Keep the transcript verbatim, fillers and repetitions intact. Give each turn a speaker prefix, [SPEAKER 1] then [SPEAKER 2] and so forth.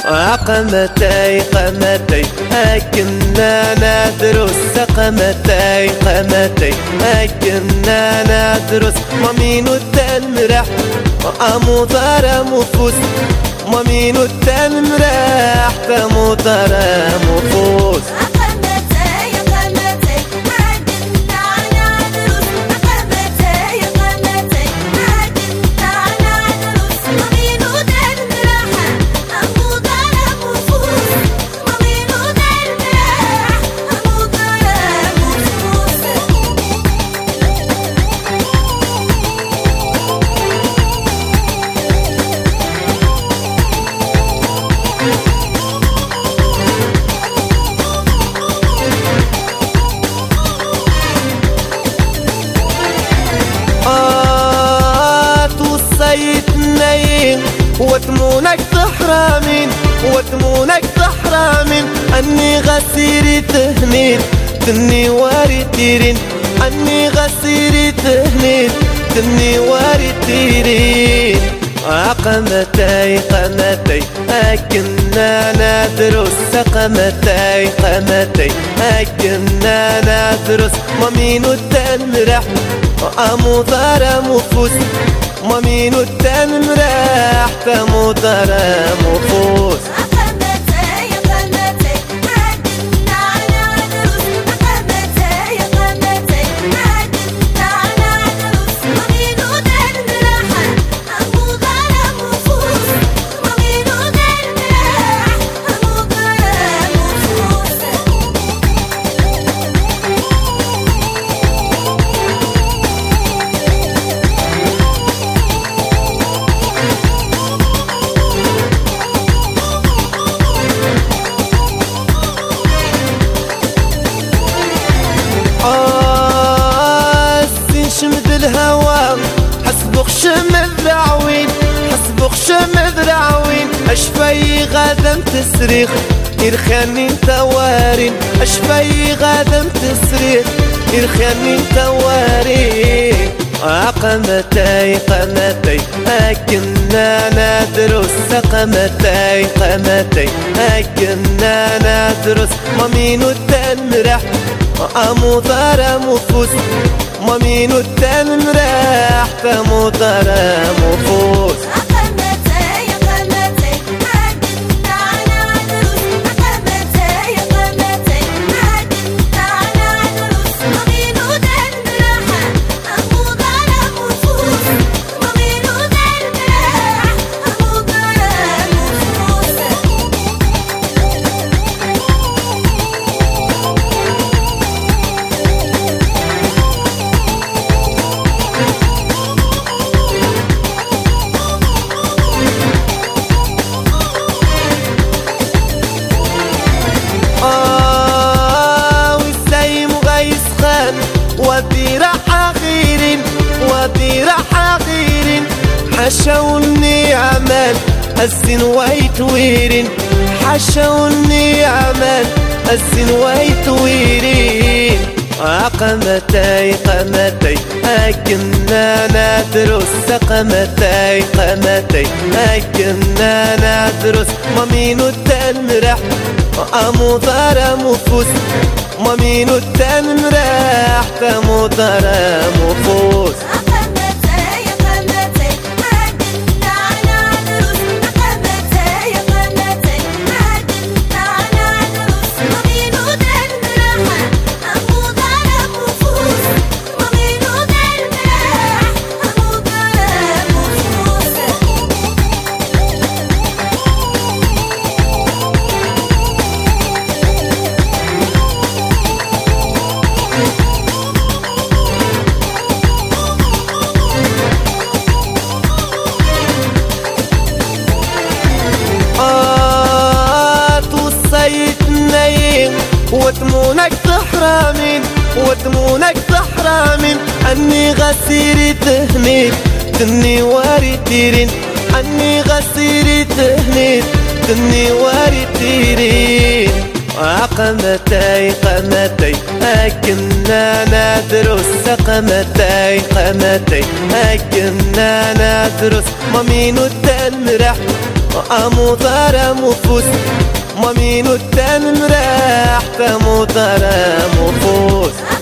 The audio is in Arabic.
[SPEAKER 1] قمتي قمتي أكنا ندرس قمتي قمتي أكنا ندرس مامين التنمرح أمطر مفوس مامين التنمرح تمطر مفوس وتمونك تحرمين وتمونك تحرمين أني غسيري تهنين تني واري تيرين أني غسيري تهنين تني واري تيرين قمتي قمتي أكنا ندرس قمتي قمتي أكنا ندرس مامين التنمرح أمطر مفوس مامين التنمرح تمطر مفوس الهوى حسبك شمذ رعوين حسبك شمذ رعوين أشفي غادم تسريخ يرخاني توارين أشفي غادم تسريخ يرخاني توارين قمتي قمتي أكنا ندرس قمتي قمتي أكنا ندرس مامين التنمرح أمطر مفوس مامين التنمرح تمطر مفوس وديرة حقيرين وديرة حقيرين حشوني عمال السن ويتويرين حشوني عمال السن ويتويرين قمتي قمتي أكنا ندرس قمتي قمتي أكنا ندرس مامين التنمرح أمطر مفوس مامين التنمرح تمطر مفوس وتمونك تحرمين وتمونك تحرمين أني غسيري تهنين تني واري تيرين أني غسيري تهنين تني واري تيرين قمتي قمتي أكنا ندرس قمتي قمتي أكنا ندرس مامين التنمرح امو ضرا مفوس ما مينو التان مراح تمو ضرا مفوس